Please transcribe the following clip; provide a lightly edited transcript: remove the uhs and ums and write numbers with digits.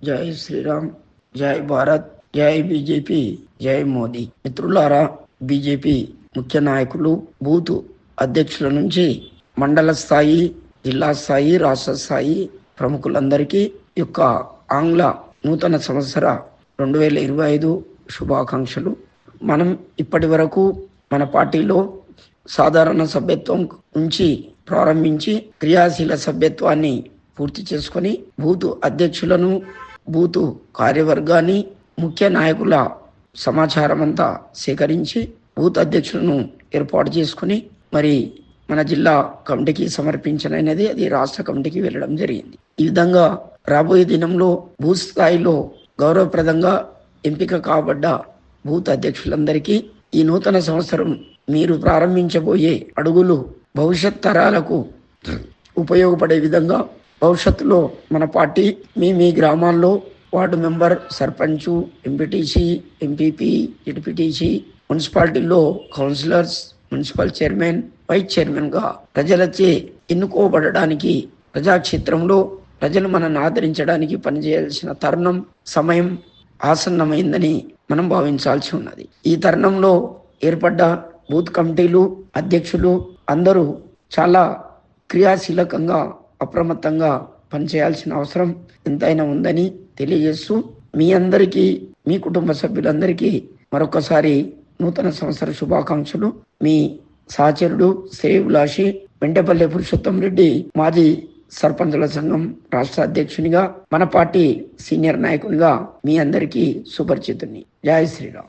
జై శ్రీరామ్, జై భారత్, జై బీజేపీ, జై మోదీ. మిత్రులారా, బీజేపీ ముఖ్య నాయకులు, బూత్ అధ్యక్షుల నుంచి మండల స్థాయి, జిల్లా స్థాయి, రాష్ట్ర స్థాయి ప్రముఖులందరికీ యొక్క ఆంగ్ల నూతన సంవత్సర 2025 శుభాకాంక్షలు. మనం ఇప్పటి వరకు మన పార్టీలో సాధారణ సభ్యత్వం నుంచి ప్రారంభించి క్రియాశీల సభ్యత్వాన్ని పూర్తి చేసుకొని బూత్ అధ్యక్షులను, బూత్ కార్యవర్గాన్ని, ముఖ్య నాయకుల సమాచారం అంతా సేకరించి బూత్ అధ్యక్షులను ఏర్పాటు చేసుకుని మరి మన జిల్లా కమిటీకి సమర్పించనైనది అది రాష్ట్ర కమిటీకి వెళ్ళడం జరిగింది. ఈ విధంగా రాబోయే దినంలో బూత్ స్థాయిలో గౌరవప్రదంగా ఎంపిక కాబడ్డ బూత్ అధ్యక్షులందరికీ ఈ నూతన సంవత్సరం మీరు ప్రారంభించబోయే అడుగులు భవిష్యత్ తరాలకు ఉపయోగపడే విధంగా భవిష్యత్తులో మన పార్టీ మీ గ్రామాల్లో ward member, sarpanch, MPTC, MPP, ZPTC, మున్సిపాలిటీలో councillors, municipal chairman, vice chairman గా ప్రజలచే ఎన్నుకోబడడానికి ప్రజాక్షేత్రంలో ప్రజలు మనల్ని ఆదరించడానికి పనిచేయాల్సిన తరుణం, సమయం ఆసన్నమైందని మనం భావించాల్సి ఉన్నది. ఈ తరుణంలో ఏర్పడ్డ బూత్ కమిటీలు, అధ్యక్షులు అందరూ చాలా క్రియాశీలకంగా, అప్రమత్తంగా పనిచేయాల్సిన అవసరం ఎంతైనా ఉందని తెలియజేస్తూ మీ అందరికీ, మీ కుటుంబ సభ్యులందరికీ మరొకసారి నూతన సంవత్సర శుభాకాంక్షలు. మీ సహచరుడు, శ్రేయోభిలాషి వెంటపల్లి పురుషోత్తం రెడ్డి, మాజీ సర్పంచుల సంఘం రాష్ట్ర అధ్యక్షునిగా, మన పార్టీ సీనియర్ నాయకునిగా మీ అందరికీ సుపరిచితుని. జై శ్రీరామ్.